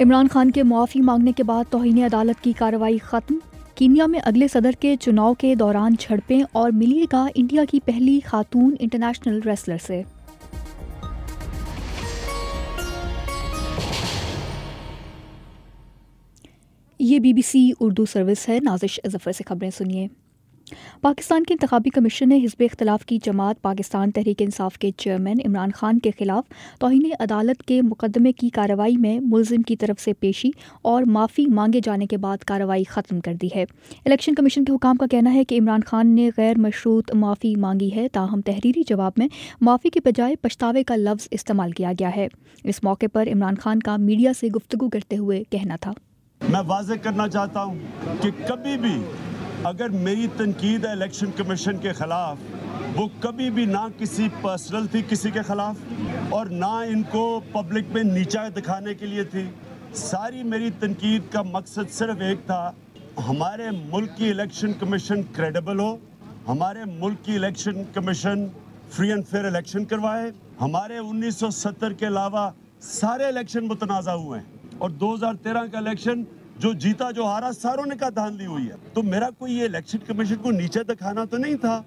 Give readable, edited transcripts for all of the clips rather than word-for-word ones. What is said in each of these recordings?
عمران خان کے معافی مانگنے کے بعد توہین عدالت کی کارروائی ختم۔ کینیا میں اگلے صدر کے چناؤ کے دوران جھڑپیں اور ملیے گا انڈیا کی پہلی خاتون انٹرنیشنل ریسلر سے۔ یہ BBC اردو سروس ہے۔ نازش ظفر سے خبریں سنیے۔ پاکستان کے انتخابی کمیشن نے حزب اختلاف کی جماعت پاکستان تحریک انصاف کے چیئرمین عمران خان کے خلاف توہین عدالت کے مقدمے کی کارروائی میں ملزم کی طرف سے پیشی اور معافی مانگے جانے کے بعد کارروائی ختم کر دی ہے۔ الیکشن کمیشن کے حکام کا کہنا ہے کہ عمران خان نے غیر مشروط معافی مانگی ہے، تاہم تحریری جواب میں معافی کے بجائے پچھتاوے کا لفظ استعمال کیا گیا ہے۔ اس موقع پر عمران خان کا میڈیا سے گفتگو کرتے ہوئے کہنا تھا، میں واضح کرنا چاہتا ہوں کہ کبھی بھی اگر میری تنقید ہے الیکشن کمیشن کے خلاف، وہ کبھی بھی نہ کسی پرسنل تھی کسی کے خلاف اور نہ ان کو پبلک میں نیچا دکھانے کے لیے تھی۔ ساری میری تنقید کا مقصد صرف ایک تھا، ہمارے ملک کی الیکشن کمیشن کریڈیبل ہو، ہمارے ملک کی election commission free and fair election کروائے۔ ہمارے 1970 کے علاوہ سارے الیکشن متنازع ہوئے ہیں اور 2013 کا الیکشن جو جیتا جو ہارا ساروں نے کا دھاندلی ہوئی ہے، تو میرا کوئی یہ الیکشن کمیشن کو نیچے دکھانا تو نہیں تھا۔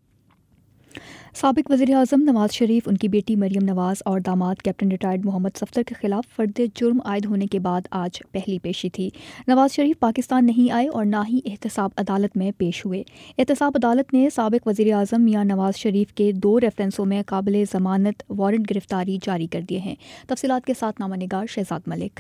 سابق وزیر اعظم نواز شریف، ان کی بیٹی مریم نواز اور داماد کیپٹن ریٹائرڈ محمد صفدر کے خلاف فرد جرم عائد ہونے کے بعد آج پہلی پیشی تھی۔ نواز شریف پاکستان نہیں آئے اور نہ ہی احتساب عدالت میں پیش ہوئے۔ احتساب عدالت نے سابق وزیر اعظم میاں نواز شریف کے 2 ریفرنسوں میں قابل ضمانت وارنٹ گرفتاری جاری کر دیے ہیں۔ تفصیلات کے ساتھ نامہ نگار شہزاد ملک۔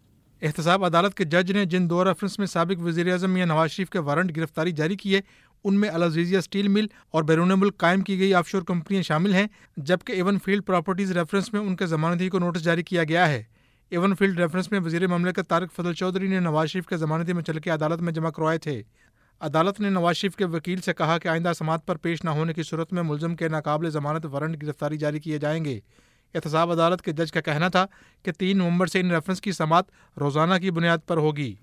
احتساب عدالت کے جج نے جن 2 ریفرنس میں سابق وزیر اعظم میاں نواز شریف کے وارنٹ گرفتاری جاری کی ہے، ان میں العزیزیہ اسٹیل مل اور بیرون ملک قائم کی گئی آف شور کمپنیاں شامل ہیں، جبکہ ایون فیلڈ پراپرٹیز ریفرنس میں ان کے ضمانتی کو نوٹس جاری کیا گیا ہے۔ ایون فیلڈ ریفرنس میں وزیر مملکت طارق فضل چودھری نے نواز شریف کے ضمانتی مچلقے عدالت میں جمع کروائے تھے۔ عدالت نے نواز شریف کے وکیل سے کہا کہ آئندہ سماعت پر پیش نہ ہونے کی صورت میں ملزم کے ناقابل ضمانت وارنٹ گرفتاری جاری کیے جائیں گے۔ احتساب عدالت کے جج کا کہنا تھا کہ 3 نومبر سے ان ریفرنس کی سماعت روزانہ کی بنیاد پر ہوگی۔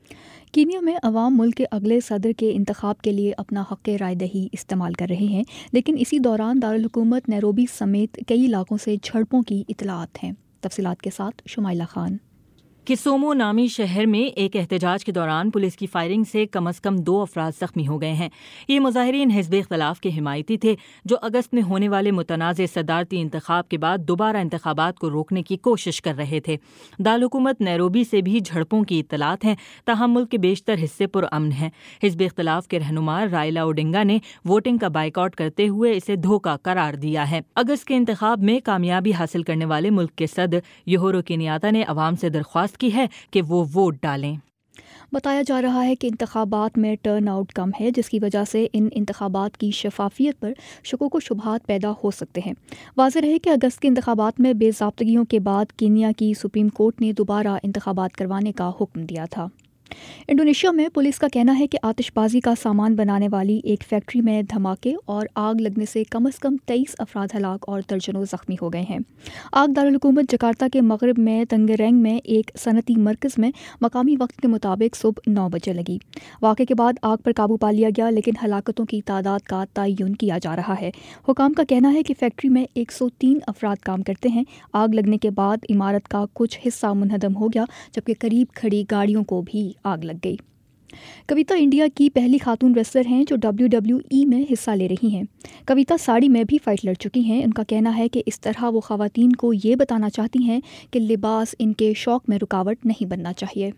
کینیا میں عوام ملک کے اگلے صدر کے انتخاب کے لیے اپنا حق رائے دہی استعمال کر رہے ہیں، لیکن اسی دوران دارالحکومت نیروبی سمیت کئی علاقوں سے جھڑپوں کی اطلاعات ہیں۔ تفصیلات کے ساتھ شمائلہ خان۔ کسومو نامی شہر میں ایک احتجاج کے دوران پولیس کی فائرنگ سے کم از کم 2 افراد زخمی ہو گئے ہیں۔ یہ مظاہرین حزب اختلاف کے حمایتی تھے جو اگست میں ہونے والے متنازع صدارتی انتخاب کے بعد دوبارہ انتخابات کو روکنے کی کوشش کر رہے تھے۔ دارالحکومت نیروبی سے بھی جھڑپوں کی اطلاعات ہیں، تاہم ملک کے بیشتر حصے پرامن ہیں۔ حزب اختلاف کے رہنما رائلا اوڈنگا نے ووٹنگ کا بائیکاٹ کرتے ہوئے اسے دھوکہ قرار دیا ہے۔ اگست کے انتخاب میں کامیابی حاصل کرنے والے ملک کے صدر یوہورو کنیاتا نے عوام سے درخواست کی ہے کہ وہ ووٹ ڈالیں۔ بتایا جا رہا ہے کہ انتخابات میں ٹرن آؤٹ کم ہے، جس کی وجہ سے ان انتخابات کی شفافیت پر شکوک و شبہات پیدا ہو سکتے ہیں۔ واضح رہے کہ اگست کے انتخابات میں بے ضابطگیوں کے بعد کینیا کی سپریم کورٹ نے دوبارہ انتخابات کروانے کا حکم دیا تھا۔ انڈونیشیا میں پولیس کا کہنا ہے کہ آتش بازی کا سامان بنانے والی ایک فیکٹری میں دھماکے اور آگ لگنے سے کم از کم 23 افراد ہلاک اور درجنوں زخمی ہو گئے ہیں۔ آگ دارالحکومت جکارتا کے مغرب میں تنگرینگ میں ایک صنعتی مرکز میں مقامی وقت کے مطابق صبح 9 بجے لگی۔ واقعے کے بعد آگ پر قابو پا لیا گیا، لیکن ہلاکتوں کی تعداد کا تعین کیا جا رہا ہے۔ حکام کا کہنا ہے کہ فیکٹری میں 103 افراد کام کرتے ہیں۔ آگ لگنے کے بعد عمارت کا کچھ حصہ منہدم ہو گیا، جبکہ قریب کھڑی گاڑیوں کو بھی آگ لگ گئی۔ کویتا انڈیا کی پہلی خاتون ریسلر ہیں جو WWE میں حصہ لے رہی ہیں۔ کویتا ساڑی میں بھی فائٹ لڑ چکی ہیں۔ ان کا کہنا ہے کہ اس طرح وہ خواتین کو یہ بتانا چاہتی ہیں کہ لباس ان کے شوق میں رکاوٹ نہیں بننا چاہیے۔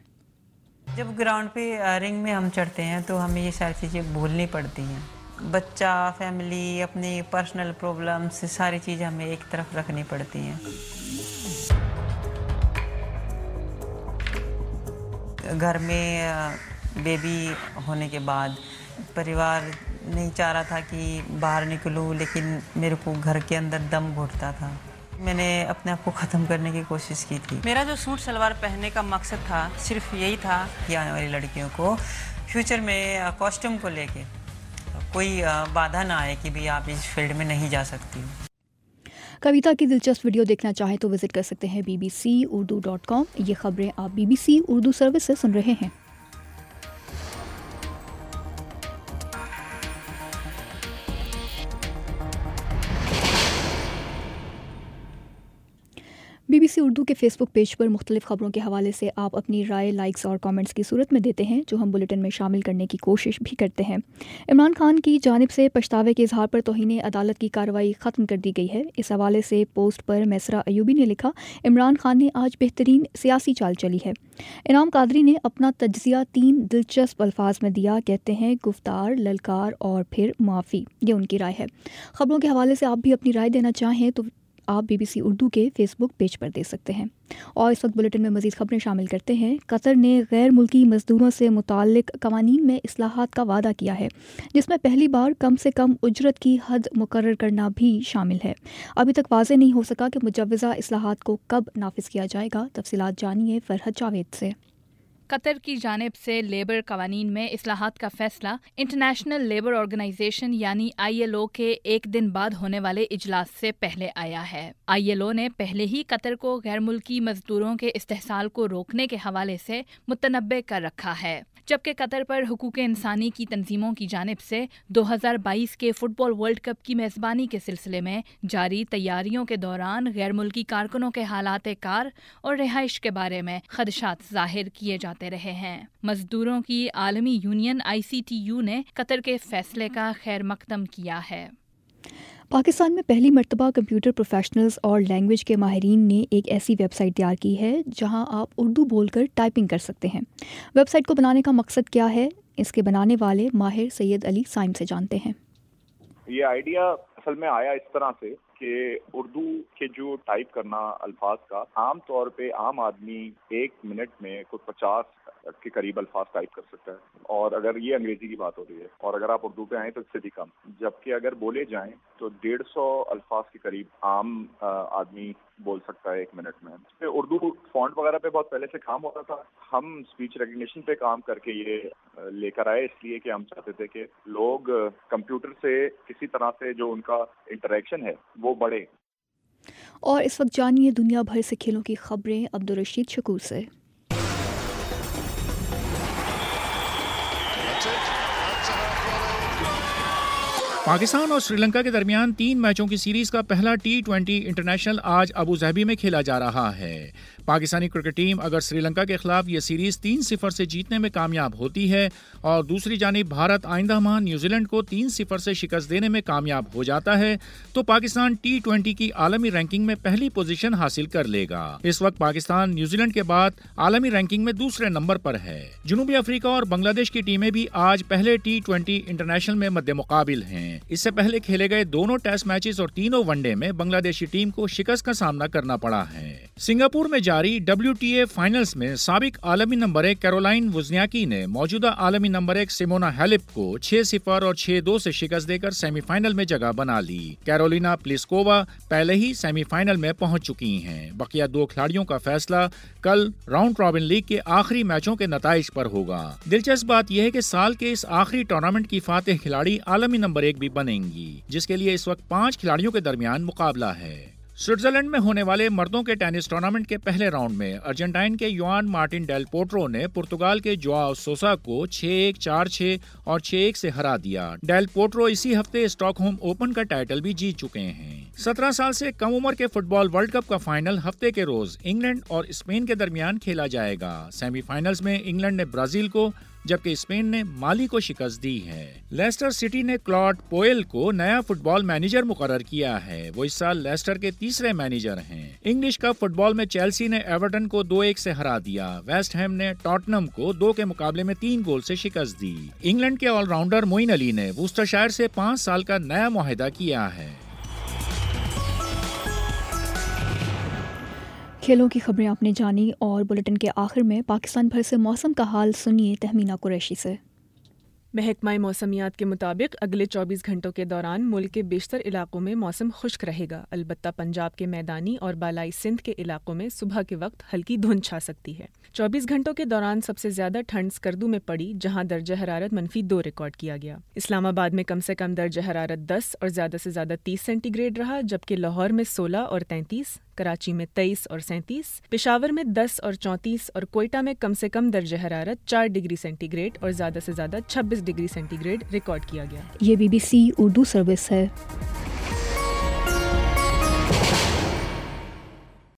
جب گراؤنڈ پہ رنگ میں ہم چڑھتے ہیں تو ہمیں یہ ساری چیزیں بھولنی پڑتی ہیں۔ بچہ، فیملی، اپنی پرسنل پرابلمس، ساری چیزیں ہمیں ایک طرف رکھنی پڑتی ہیں۔ گھر میں بیبی ہونے کے بعد پریوار نہیں چاہ رہا تھا کہ باہر نکلوں، لیکن میرے کو گھر کے اندر دم گھٹتا تھا۔ میں نے اپنے آپ کو ختم کرنے کی کوشش کی تھی۔ میرا جو سوٹ شلوار پہننے کا مقصد تھا صرف یہی تھا کہ آنے والی لڑکیوں کو فیوچر میں کاسٹیوم کو لے کے کوئی بادھا نہ آئے کہ بھی آپ اس فیلڈ میں نہیں جا سکتی۔ کویتا کی دلچسپ ویڈیو دیکھنا چاہیں تو وزٹ کر سکتے ہیں bbcurdu.com۔ یہ خبریں آپ BBC اردو سروس سے سن رہے ہیں۔ BBC اردو کے فیس بک پیج پر مختلف خبروں کے حوالے سے آپ اپنی رائے لائکس اور کامنٹس کی صورت میں دیتے ہیں، جو ہم بلیٹن میں شامل کرنے کی کوشش بھی کرتے ہیں۔ عمران خان کی جانب سے پچھتاوے کے اظہار پر توہین عدالت کی کارروائی ختم کر دی گئی ہے۔ اس حوالے سے پوسٹ پر میسرہ ایوبی نے لکھا، عمران خان نے آج بہترین سیاسی چال چلی ہے۔ انعام قادری نے اپنا تجزیہ 3 دلچسپ الفاظ میں دیا، کہتے ہیں گفتار، للکار اور پھر معافی۔ یہ ان کی رائے ہے۔ خبروں کے حوالے سے آپ بھی اپنی رائے دینا چاہیں تو آپ BBC اردو کے فیس بک پیج پر دے سکتے ہیں۔ اور اس وقت بلیٹن میں مزید خبریں شامل کرتے ہیں۔ قطر نے غیر ملکی مزدوروں سے متعلق قوانین میں اصلاحات کا وعدہ کیا ہے، جس میں پہلی بار کم سے کم اجرت کی حد مقرر کرنا بھی شامل ہے۔ ابھی تک واضح نہیں ہو سکا کہ مجوزہ اصلاحات کو کب نافذ کیا جائے گا۔ تفصیلات جانیے فرحت جاوید سے۔ قطر کی جانب سے لیبر قوانین میں اصلاحات کا فیصلہ انٹرنیشنل لیبر آرگنائزیشن یعنی ILO کے ایک دن بعد ہونے والے اجلاس سے پہلے آیا ہے۔ ILO نے پہلے ہی قطر کو غیر ملکی مزدوروں کے استحصال کو روکنے کے حوالے سے متنبع کر رکھا ہے، جبکہ قطر پر حقوق انسانی کی تنظیموں کی جانب سے 2022 کے فٹ بال ورلڈ کپ کی میزبانی کے سلسلے میں جاری تیاریوں کے دوران غیر ملکی کارکنوں کے حالات کار اور رہائش کے بارے میں خدشات ظاہر کیے جاتے رہے ہیں۔ مزدوروں کی عالمی یونین ICTU نے قطر کے فیصلے کا خیر مقدم کیا ہے۔ پاکستان میں پہلی مرتبہ کمپیوٹر پروفیشنلز اور لینگویج کے ماہرین نے ایک ایسی ویب سائٹ تیار کی ہے جہاں آپ اردو بول کر ٹائپنگ کر سکتے ہیں۔ ویب سائٹ کو بنانے کا مقصد کیا ہے، اس کے بنانے والے ماہر سید علی سائم سے جانتے ہیں۔ یہ آئیڈیا اصل میں آیا اس طرح سے کہ اردو کے جو ٹائپ کرنا الفاظ کا عام طور پہ عام آدمی 1 منٹ میں کچھ 50 کے قریب الفاظ ٹائپ کر سکتا ہے، اور اگر یہ انگریزی کی بات ہو رہی ہے، اور اگر آپ اردو پہ آئیں تو اس سے بھی کم، جبکہ اگر بولے جائیں تو 150 الفاظ کے قریب عام آدمی بول سکتا ہے 1 منٹ میں۔ اردو فونٹ وغیرہ پہ بہت پہلے سے کام ہوتا تھا، ہم اسپیچ ریکگنیشن پہ کام کر کے یہ لے کر آئے، اس لیے کہ ہم چاہتے تھے کہ لوگ کمپیوٹر سے کسی طرح سے جو ان کا انٹریکشن ہے وہ بڑھے۔ اور اس وقت جانیے دنیا بھر سے کھیلوں کی خبریں عبدالرشید شکور سے۔ پاکستان اور سری لنکا کے درمیان 3 میچوں کی سیریز کا پہلا T20 انٹرنیشنل آج ابوظہبی میں کھیلا جا رہا ہے۔ پاکستانی کرکٹ ٹیم اگر سری لنکا کے خلاف یہ سیریز 3-0 سے جیتنے میں کامیاب ہوتی ہے اور دوسری جانب بھارت آئندہ ماہ نیوزی لینڈ کو 3-0 سے شکست دینے میں کامیاب ہو جاتا ہے تو پاکستان T20 کی عالمی رینکنگ میں پہلی پوزیشن حاصل کر لے گا۔ اس وقت پاکستان نیوزی لینڈ کے بعد عالمی رینکنگ میں دوسرے نمبر پر ہے۔ جنوبی افریقہ اور بنگلہ دیش کی ٹیمیں بھی آج پہلے T20 انٹرنیشنل میں مد مقابل ہیں۔ اس سے پہلے کھیلے گئے دونوں ٹیسٹ میچز اور تینوں ون ڈے میں بنگلہ دیشی ٹیم کو شکست کا سامنا کرنا پڑا ہے۔ سنگاپور میں جاری WTA فائنلز میں سابق عالمی نمبر 1 کیرولائن وزنیاکی نے موجودہ عالمی نمبر 1 سیمونا ہیلپ کو 6-0 اور 6-2 سے شکست دے کر سیمی فائنل میں جگہ بنا لی۔ کیرولینا پلیسکووا پہلے ہی سیمی فائنل میں پہنچ چکی ہیں۔ بقیہ 2 کھلاڑیوں کا فیصلہ کل راؤنڈ رابن لیگ کے آخری میچوں کے نتائج پر ہوگا۔ دلچسپ بات یہ ہے کہ سال کے اس آخری ٹورنامنٹ کی فاتح کھلاڑی عالمی نمبر 1 بھی بنیں گی، جس کے لیے اس وقت 5 کھلاڑیوں کے درمیان مقابلہ ہے۔ سوئٹزرلینڈ میں ہونے والے مردوں کے ٹینس ٹورنامنٹ کے پہلے راؤنڈ میں ارجنٹائن کے یوان مارٹن ڈیل پوٹرو نے پرتگال کے جواؤ سوسا کو 6-1، 4-6 اور 6-1 سے ہرا دیا۔ ڈیل پوٹرو اسی ہفتے اسٹاک ہوم اوپن کا ٹائٹل بھی جیت چکے ہیں۔ 17 سال سے کم عمر کے فٹ بال ورلڈ کپ کا فائنل ہفتے کے روز انگلینڈ اور اسپین کے درمیان کھیلا جائے گا۔ سیمی فائنلز میں انگلینڈ نے برازیل کو جبکہ اسپین نے مالی کو شکست دی ہے۔ لیسٹر سٹی نے کلاڈ پوئل کو نیا فٹ بال مینیجر مقرر کیا ہے۔ وہ اس سال لیسٹر کے تیسرے مینیجر ہیں۔ انگلش کپ فٹ بال میں چیلسی نے ایورٹن کو 2-1 سے ہرا دیا۔ ویسٹ ہیم نے ٹاٹنم کو 2 کے مقابلے میں 3 گول سے شکست دی۔ انگلینڈ کے آل راؤنڈر معین علی نے ووسٹرشائر سے 5 سال کا نیا معاہدہ کیا ہے۔ کھیلوں کی خبریں آپ نے جانی اور بلیٹن کے آخر میں پاکستان بھر سے موسم کا حال سنیے تہمینہ قریشی سے۔ محکمہ موسمیات کے مطابق اگلے 24 گھنٹوں کے دوران ملک کے بیشتر علاقوں میں موسم خشک رہے گا، البتہ پنجاب کے میدانی اور بالائی سندھ کے علاقوں میں صبح کے وقت ہلکی دھند چھا سکتی ہے۔ 24 گھنٹوں کے دوران سب سے زیادہ ٹھنڈ سکردو میں پڑی، جہاں درجہ حرارت -2 ریکارڈ کیا گیا۔ اسلام آباد میں کم سے کم درجہ حرارت 10 اور زیادہ سے زیادہ 30 سینٹی گریڈ رہا، جبکہ لاہور میں 16 اور 33، کراچی میں 23 اور 37، پشاور میں 10 اور 34 اور کوئٹہ میں کم سے کم درجہ حرارت 4 ڈگری سینٹی گریڈ اور زیادہ سے زیادہ 26 ڈگری سینٹی گریڈ ریکارڈ کیا گیا۔ یہ BBC اردو سروس ہے۔